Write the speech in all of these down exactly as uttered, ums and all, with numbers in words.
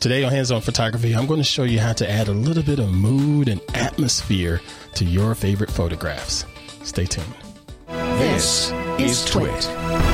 Today on Hands-On Photography, I'm going to show you how to add a little bit of mood and atmosphere to your favorite photographs. Stay tuned. This is Twit.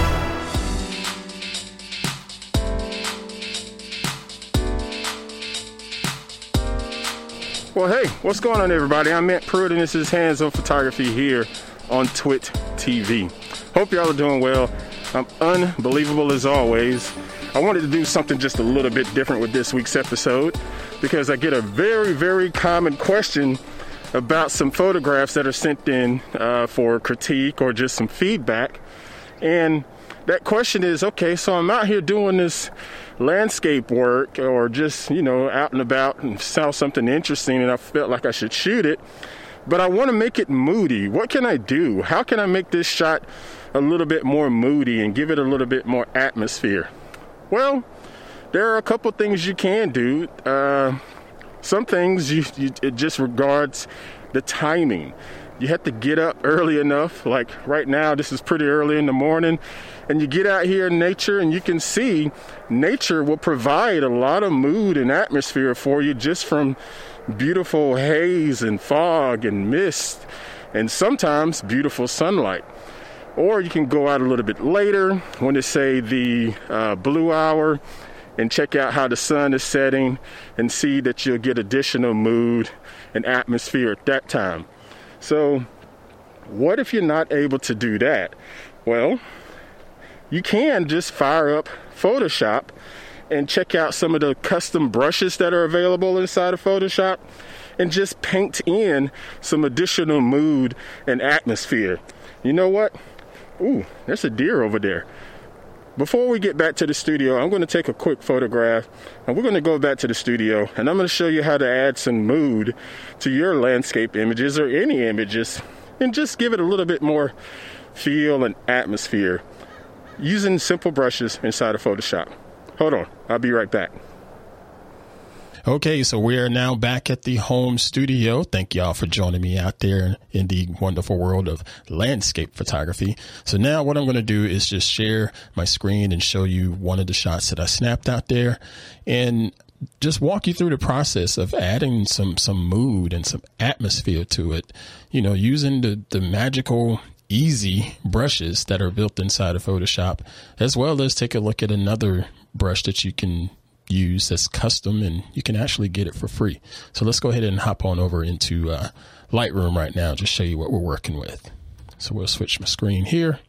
Well, hey, what's going on, everybody? I'm Matt Pruitt, and this is Hands-On Photography here on Twit T V. Hope y'all are doing well. I'm unbelievable as always. I wanted to do something just a little bit different with this week's episode because I get a very, very common question about some photographs that are sent in uh, for critique or just some feedback. And that question is, okay, so I'm out here doing this landscape work or just, you know, out and about and saw something interesting and I felt like I should shoot it, but I want to make it moody. What can I do? How can I make this shot a little bit more moody and give it a little bit more atmosphere? Well, there are a couple things you can do. Uh, some things you, you it just regards the timing. You have to get up early enough. Like right now, this is pretty early in the morning, and you get out here in nature and you can see nature will provide a lot of mood and atmosphere for you just from beautiful haze and fog and mist and sometimes beautiful sunlight. Or you can go out a little bit later when they say the uh, blue hour and check out how the sun is setting and see that you'll get additional mood and atmosphere at that time. So what if you're not able to do that? Well, you can just fire up Photoshop and check out some of the custom brushes that are available inside of Photoshop and just paint in some additional mood and atmosphere. You know what? Ooh, there's a deer over there. Before we get back to the studio, I'm going to take a quick photograph and we're going to go back to the studio and I'm going to show you how to add some mood to your landscape images or any images and just give it a little bit more feel and atmosphere using simple brushes inside of Photoshop. Hold on, I'll be right back. Okay, so we are now back at the home studio. Thank y'all for joining me out there in the wonderful world of landscape photography. So now what I'm going to do is just share my screen and show you one of the shots that I snapped out there and just walk you through the process of adding some some mood and some atmosphere to it, you know, using the, the magical easy brushes that are built inside of Photoshop, as well as take a look at another brush that you can use that's custom and you can actually get it for free. So let's go ahead and hop on over into uh, Lightroom right now, just show you what we're working with. So we'll switch my screen here.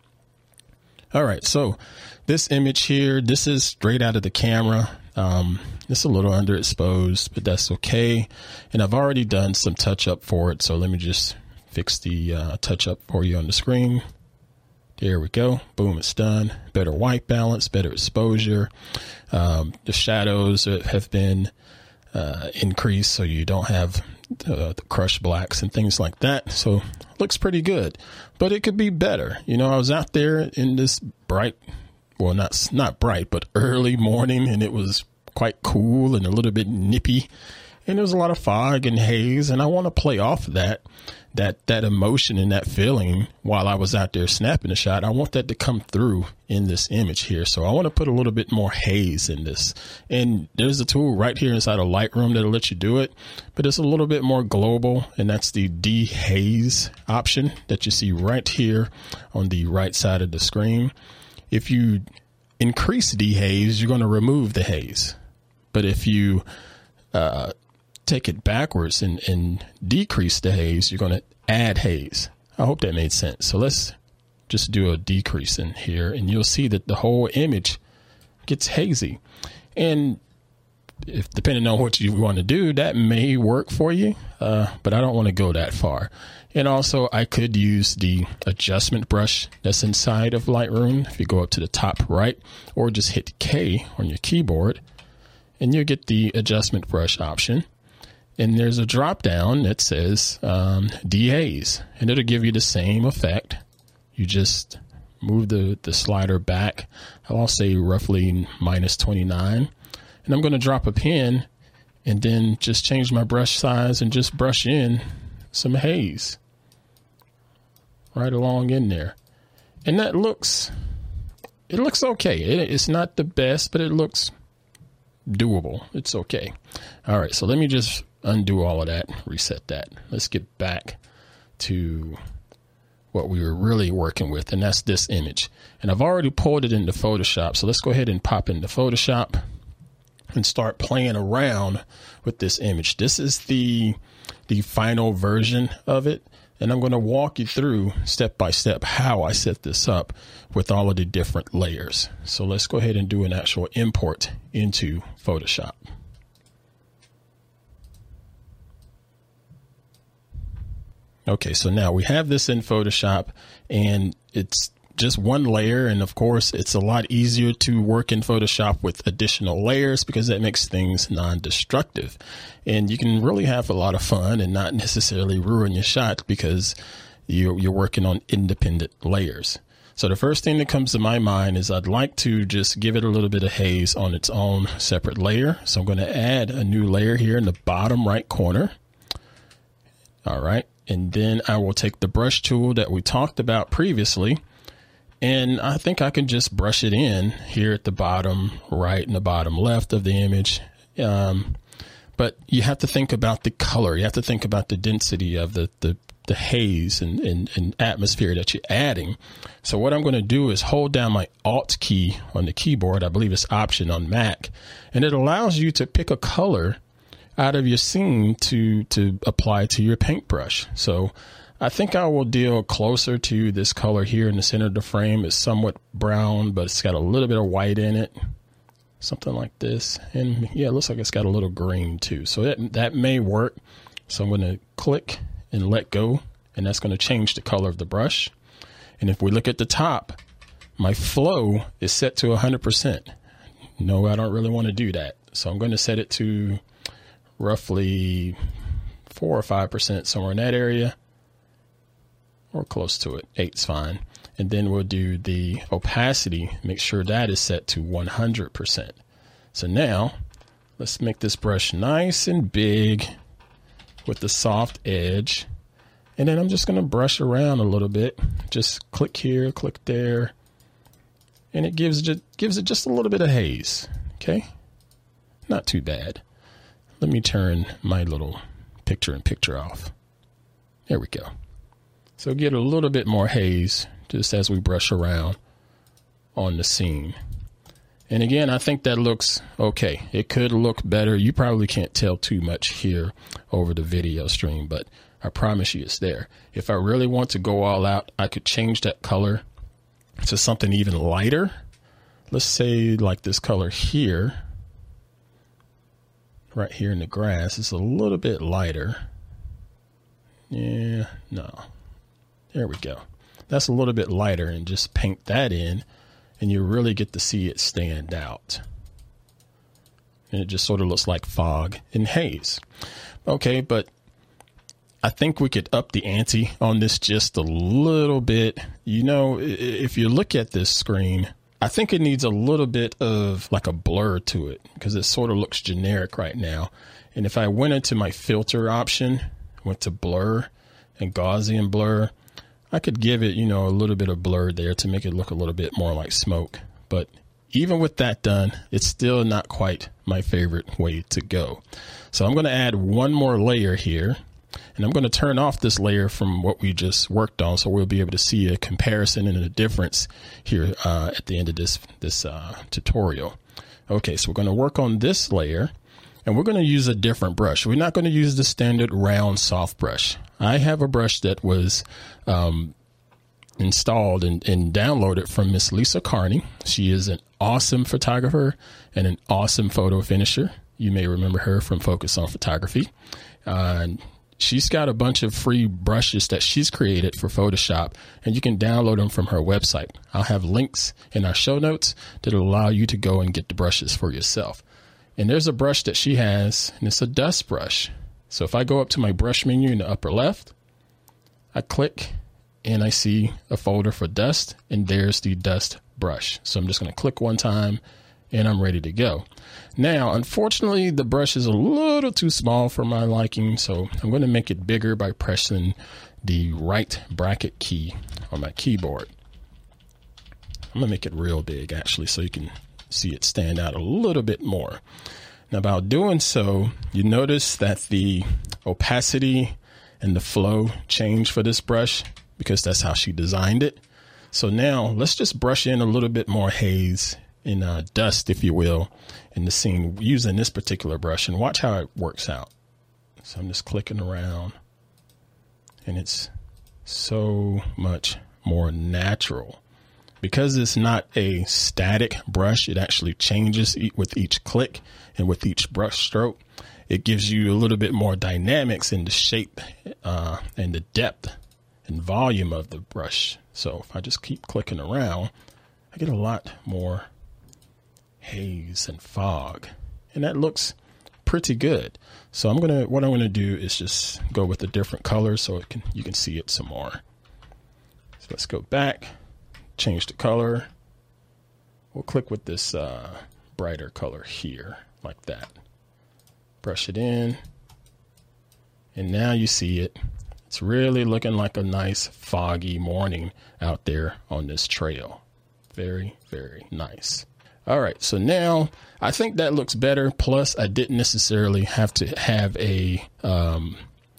All right, so this image here, this is straight out of the camera. Um, it's a little underexposed, but that's okay. And I've already done some touch up for it. So let me just fix the uh, touch up for you on the screen. There we go. Boom, it's done. Better white balance, better exposure. Um, the shadows have been uh, increased so you don't have uh, the crushed blacks and things like that. So looks pretty good, but it could be better. You know, I was out there in this bright, well, not, not bright, but early morning, and it was quite cool and a little bit nippy. And there was a lot of fog and haze, and I want to play off that, that, that emotion and that feeling while I was out there snapping a shot. I want that to come through in this image here. So I want to put a little bit more haze in this. And there's a tool right here inside of Lightroom that'll let you do it, but it's a little bit more global. And that's the dehaze option that you see right here on the right side of the screen. If you increase dehaze, you're going to remove the haze. But if you, uh, take it backwards and, and decrease the haze, you're going to add haze. I hope that made sense. So let's just do a decrease in here and you'll see that the whole image gets hazy. And if depending on what you want to do, that may work for you, uh, but I don't want to go that far. And also I could use the adjustment brush that's inside of Lightroom. If you go up to the top right or just hit K on your keyboard and you'll get the adjustment brush option. And there's a drop down that says um, dehaze, and it'll give you the same effect. You just move the, the slider back, I'll say roughly minus twenty-nine. And I'm going to drop a pin and then just change my brush size and just brush in some haze right along in there. And that looks, it looks okay. It, it's not the best, but it looks doable. It's okay. All right. So let me just undo all of that, reset that. Let's get back to what we were really working with, and that's this image. And I've already pulled it into Photoshop. So let's go ahead and pop into Photoshop and start playing around with this image. This is the, the final version of it. And I'm going to walk you through step by step how I set this up with all of the different layers. So let's go ahead and do an actual import into Photoshop. Okay, so now we have this in Photoshop, and it's just one layer. And of course, it's a lot easier to work in Photoshop with additional layers because that makes things non-destructive. And you can really have a lot of fun and not necessarily ruin your shot because you're, you're working on independent layers. So the first thing that comes to my mind is I'd like to just give it a little bit of haze on its own separate layer. So I'm going to add a new layer here in the bottom right corner. All right. And then I will take the brush tool that we talked about previously, and I think I can just brush it in here at the bottom right and the bottom left of the image. Um, but you have to think about the color. You have to think about the density of the, the, the haze and, and, and atmosphere that you're adding. So what I'm going to do is hold down my Alt key on the keyboard. I believe it's Option on Mac, and it allows you to pick a color out of your scene to, to apply to your paintbrush. So I think I will deal closer to this color here in the center of the frame. It's somewhat brown, but it's got a little bit of white in it, something like this. And yeah, it looks like it's got a little green too. So that, that may work. So I'm going to click and let go, and that's going to change the color of the brush. And if we look at the top, my flow is set to one hundred percent. No, I don't really want to do that. So I'm going to set it to roughly four or five percent, somewhere in that area, or close to it. Eight's fine. And then we'll do the opacity, make sure that is set to one hundred percent. So now let's make this brush nice and big with the soft edge. And then I'm just going to brush around a little bit. Just click here, click there. And it gives it, gives it just a little bit of haze. Okay. Not too bad. Let me turn my little picture in picture off. There we go. So get a little bit more haze just as we brush around on the scene. And again, I think that looks okay. It could look better. You probably can't tell too much here over the video stream, but I promise you it's there. If I really want to go all out, I could change that color to something even lighter. Let's say like this color here. Right here in the grass, it's a little bit lighter. Yeah, no. There we go. That's a little bit lighter, and just paint that in, and you really get to see it stand out. And it just sort of looks like fog and haze. Okay, but I think we could up the ante on this just a little bit. You know, if you look at this screen, I think it needs a little bit of like a blur to it because it sort of looks generic right now. And if I went into my filter option, went to blur and Gaussian blur, I could give it, you know, a little bit of blur there to make it look a little bit more like smoke. But even with that done, it's still not quite my favorite way to go. So I'm going to add one more layer here. And I'm going to turn off this layer from what we just worked on, so we'll be able to see a comparison and a difference here uh, at the end of this this uh, tutorial. Okay, so we're going to work on this layer, and we're going to use a different brush. We're not going to use the standard round soft brush. I have a brush that was um, installed and, and downloaded from Miss Lisa Carney. She is an awesome photographer and an awesome photo finisher. You may remember her from Focus on Photography. Uh, She's got a bunch of free brushes that she's created for Photoshop, and you can download them from her website. I'll have links in our show notes that will allow you to go and get the brushes for yourself. And there's a brush that she has, and it's a dust brush. So if I go up to my brush menu in the upper left, I click and I see a folder for dust, and there's the dust brush. So I'm just going to click one time and I'm ready to go. Now, unfortunately, the brush is a little too small for my liking, so I'm going to make it bigger by pressing the right bracket key on my keyboard. I'm going to make it real big, actually, so you can see it stand out a little bit more. Now, by doing so, you notice that the opacity and the flow change for this brush because that's how she designed it. So now let's just brush in a little bit more haze and uh, dust, if you will, in the scene using this particular brush, and watch how it works out. So I'm just clicking around, and it's so much more natural. Because it's not a static brush, it actually changes with each click and with each brush stroke. It gives you a little bit more dynamics in the shape uh, and the depth and volume of the brush. So if I just keep clicking around, I get a lot more haze and fog, and that looks pretty good. So I'm gonna, what I'm gonna do is just go with a different color so it can, you can see it some more. So let's go back. Change the color. We'll click with this uh, brighter color here, like that. Brush it in. And now you see it. It's really looking like a nice foggy morning out there on this trail. Very, very nice. All right, so now I think that looks better. Plus, I didn't necessarily have to have a um,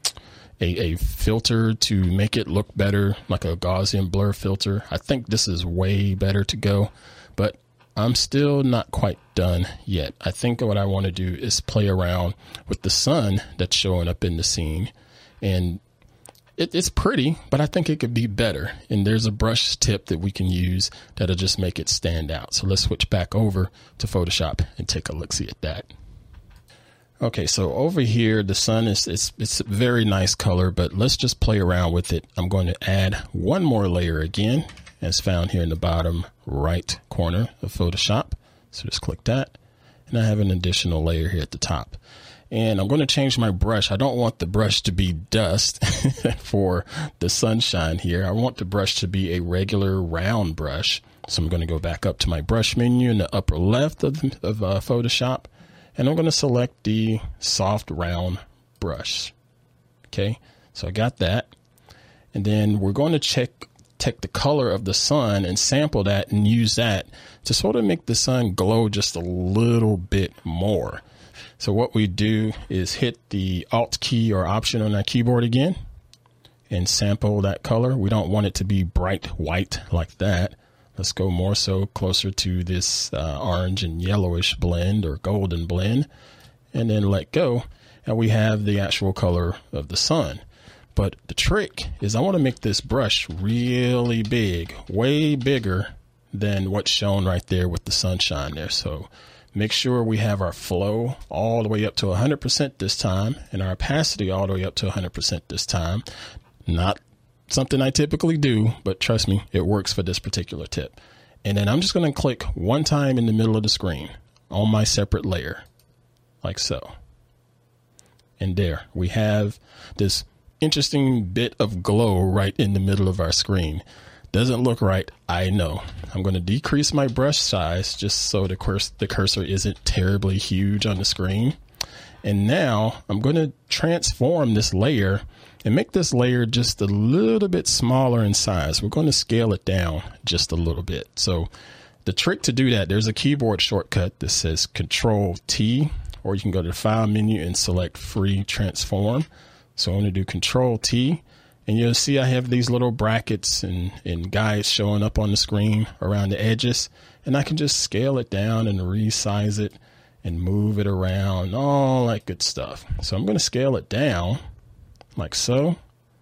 A, a filter to make it look better, like a Gaussian blur filter. I think this is way better to go, but I'm still not quite done yet. I think what I want to do is play around with the sun that's showing up in the scene, and it, it's pretty, but I think it could be better. And there's a brush tip that we can use that'll just make it stand out. So let's switch back over to Photoshop and take a look see at that. Okay, so over here, the sun is, it's, it's a very nice color, but let's just play around with it. I'm going to add one more layer again, as found here in the bottom right corner of Photoshop. So just click that, and I have an additional layer here at the top. And I'm going to change my brush. I don't want the brush to be dust for the sunshine here. I want the brush to be a regular round brush. So I'm going to go back up to my brush menu in the upper left of, of uh, Photoshop. And I'm going to select the soft round brush. Okay, so I got that. And then we're going to check, take the color of the sun and sample that and use that to sort of make the sun glow just a little bit more. So what we do is hit the Alt key or Option on our keyboard again and sample that color. We don't want it to be bright white like that. Let's go more so closer to this uh, orange and yellowish blend or golden blend, and then let go. And we have the actual color of the sun. But the trick is I want to make this brush really big, way bigger than what's shown right there with the sunshine there. So make sure we have our flow all the way up to one hundred percent this time, and our opacity all the way up to one hundred percent this time. Not something I typically do, but trust me, it works for this particular tip. And then I'm just going to click one time in the middle of the screen on my separate layer, like so. And there we have this interesting bit of glow right in the middle of our screen. Doesn't look right, I know. I'm going to decrease my brush size just so the, curs- the cursor isn't terribly huge on the screen. And now I'm going to transform this layer and make this layer just a little bit smaller in size. We're going to scale it down just a little bit. So the trick to do that, there's a keyboard shortcut that says Control T, or you can go to the File menu and select Free Transform. So I'm going to do Control T, and you'll see I have these little brackets and, and guides showing up on the screen around the edges, and I can just scale it down and resize it and move it around, all that good stuff. So I'm going to scale it down like so,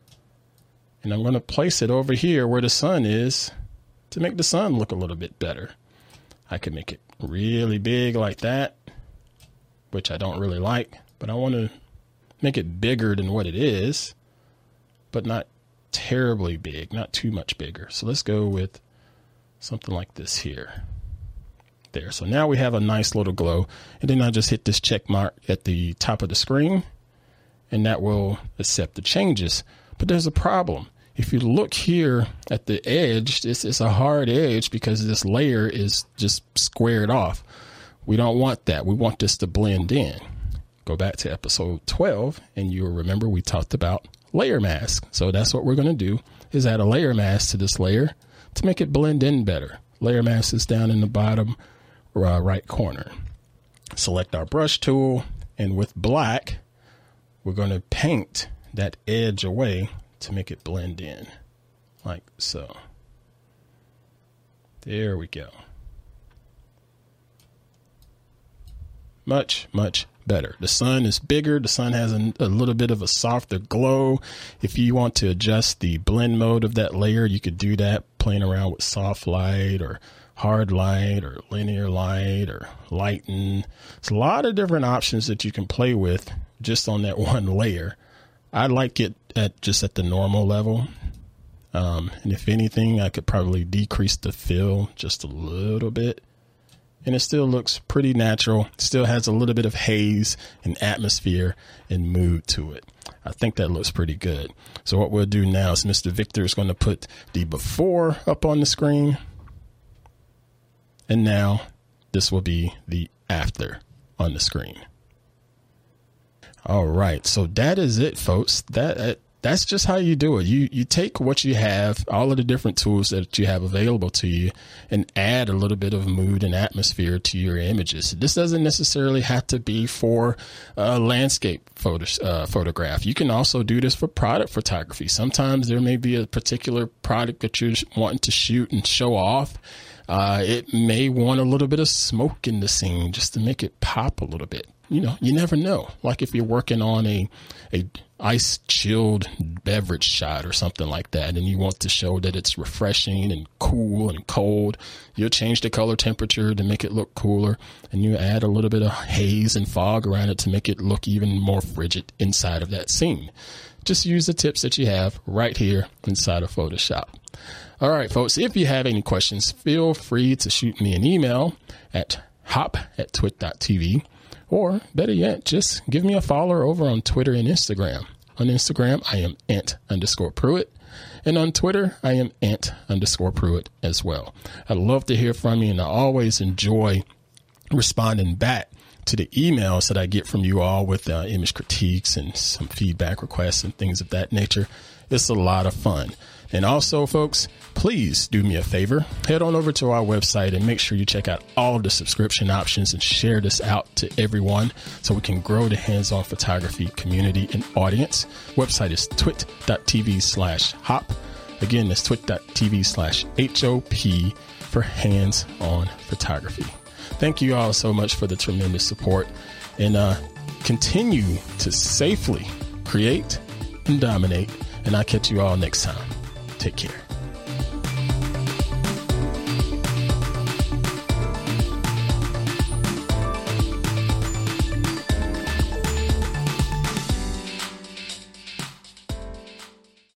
and I'm going to place it over here where the sun is to make the sun look a little bit better. I could make it really big like that, which I don't really like, but I want to make it bigger than what it is, but not terribly big, not too much bigger. So let's go with something like this here. There. So now we have a nice little glow, and then I just hit this check mark at the top of the screen, and that will accept the changes. But there's a problem. If you look here at the edge, this is a hard edge because this layer is just squared off. We don't want that. We want this to blend in. Go back to episode twelve, and you'll remember we talked about layer mask. So that's what we're going to do, is add a layer mask to this layer to make it blend in better. Layer mask is down in the bottom uh, right corner. Select our brush tool, and with black, we're going to paint that edge away to make it blend in like so. There we go. Much, much better. The sun is bigger. The sun has a, a little bit of a softer glow. If you want to adjust the blend mode of that layer, you could do that playing around with soft light or hard light or linear light or lighten. There's a lot of different options that you can play with just on that one layer. I like it at just at the normal level. Um, and if anything, I could probably decrease the fill just a little bit. And it still looks pretty natural. Still has a little bit of haze and atmosphere and mood to it. I think that looks pretty good. So what we'll do now is Mister Victor is going to put the before up on the screen. And now this will be the after on the screen. All right. So that is it, folks. That, that That's just how you do it. You you take what you have, all of the different tools that you have available to you, and add a little bit of mood and atmosphere to your images. This doesn't necessarily have to be for a landscape photo, uh, photograph. You can also do this for product photography. Sometimes there may be a particular product that you're wanting to shoot and show off. Uh, it may want a little bit of smoke in the scene just to make it pop a little bit. You know, you never know. Like if you're working on a, a ice chilled beverage shot or something like that, and you want to show that it's refreshing and cool and cold, you'll change the color temperature to make it look cooler, and you add a little bit of haze and fog around it to make it look even more frigid inside of that scene. Just use the tips that you have right here inside of Photoshop. All right, folks, if you have any questions, feel free to shoot me an email at hop at twit dot t v. Or better yet, just give me a follow over on Twitter and Instagram. On Instagram, I am Ant underscore Pruitt. And on Twitter, I am Ant underscore Pruitt as well. I'd love to hear from you, and I always enjoy responding back to the emails that I get from you all with uh, image critiques and some feedback requests and things of that nature. It's a lot of fun. And also, folks, please do me a favor. Head on over to our website and make sure you check out all of the subscription options and share this out to everyone so we can grow the hands-on photography community and audience. Website is twit dot t v slash hop. Again, that's twit dot t v slash H O P for hands-on photography. Thank you all so much for the tremendous support, and uh, continue to safely create and dominate. And I'll catch you all next time. Take care.